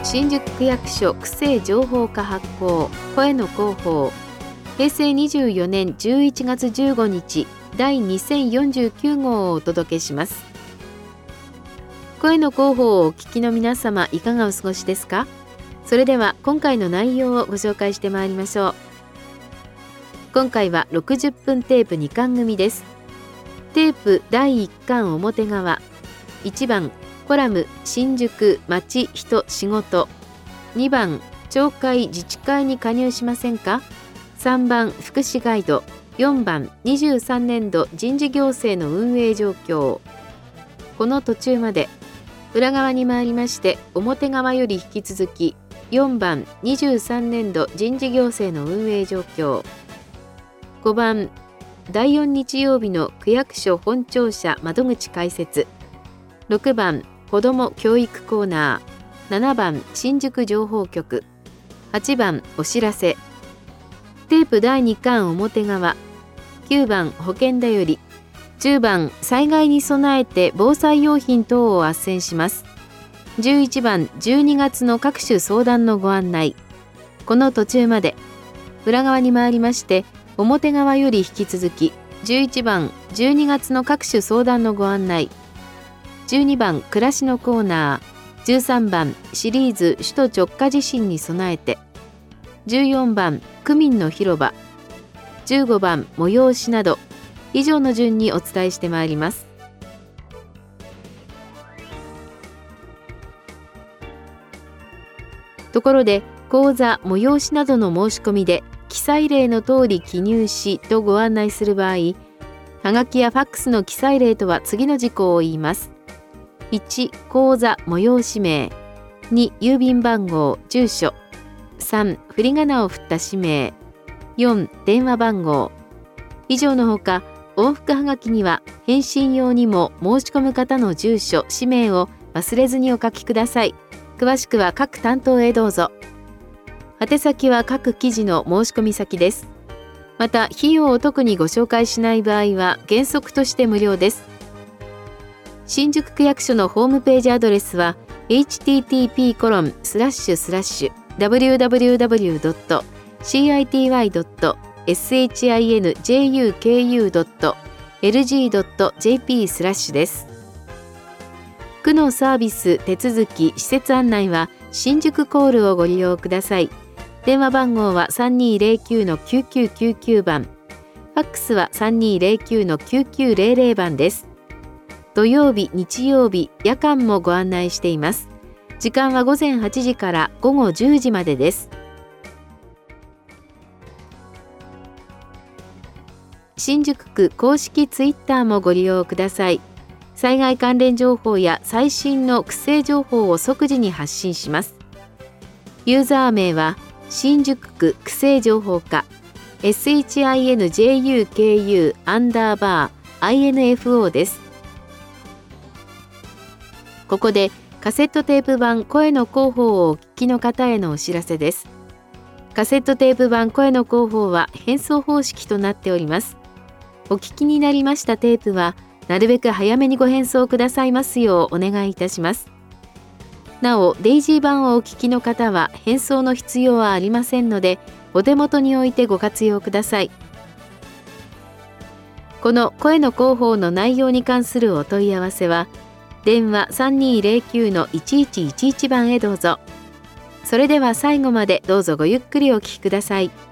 新宿区役所区政情報課発行声の広報、平成24年11月15日第2049号をお届けします。声の広報をお聞きの皆様、いかがお過ごしですか？それでは今回の内容をご紹介してまいりましょう。今回は60分テープ2巻組です。テープ第1巻表側、1番コラム新宿町人仕事、2番町会自治会に加入しませんか、3番福祉ガイド、4番23年度人事行政の運営状況。この途中まで裏側に参りまして、表側より引き続き4番23年度人事行政の運営状況、5番第4日曜日の区役所本庁舎窓口開設、6番子ども教育コーナー、7番新宿情報局、8番お知らせ。テープ第2巻表側、9番保険だより、10番災害に備えて防災用品等を斡旋します。11番12月の各種相談のご案内。この途中まで裏側に参りまして、表側より引き続き11番12月の各種相談のご案内、12番暮らしのコーナー、13番シリーズ首都直下地震に備えて、14番区民の広場、15番催しなど、以上の順にお伝えしてまいります。ところで、講座催しなどの申し込みで記載例の通り記入しとご案内する場合、はがきやファックスの記載例とは次の事項を言います。1、講座催し名、2、郵便番号住所、3、振り仮名を振った氏名、4、電話番号。以上のほか、往復はがきには返信用にも申し込む方の住所氏名を忘れずにお書きください。詳しくは各担当へどうぞ。宛先は各記事の申し込み先です。また費用を特にご紹介しない場合は原則として無料です。新宿区役所のホームページアドレスは http://www.city.shinjuku.lg.jp/ です。区のサービス、手続き、施設案内は新宿コールをご利用ください。電話番号は 3209-9999 番、ファックスは 3209-9900 番です。土曜日、日曜日、夜間もご案内しています。時間は午前8時から午後10時までです。新宿区公式ツイッターもご利用ください。災害関連情報や最新の区政情報を即時に発信します。ユーザー名は新宿区区政情報課 SHINJUKU_INFO です。ここでカセットテープ版声の広報をお聞きの方へのお知らせです。カセットテープ版声の広報は返送方式となっております。お聞きになりましたテープはなるべく早めにご返送くださいますようお願いいたします。なお、デイジー版をお聞きの方は返送の必要はありませんので、お手元に置いてご活用ください。この声の広報の内容に関するお問い合わせは、電話 3209-1111 番へどうぞ。それでは最後までどうぞごゆっくりお聞きください。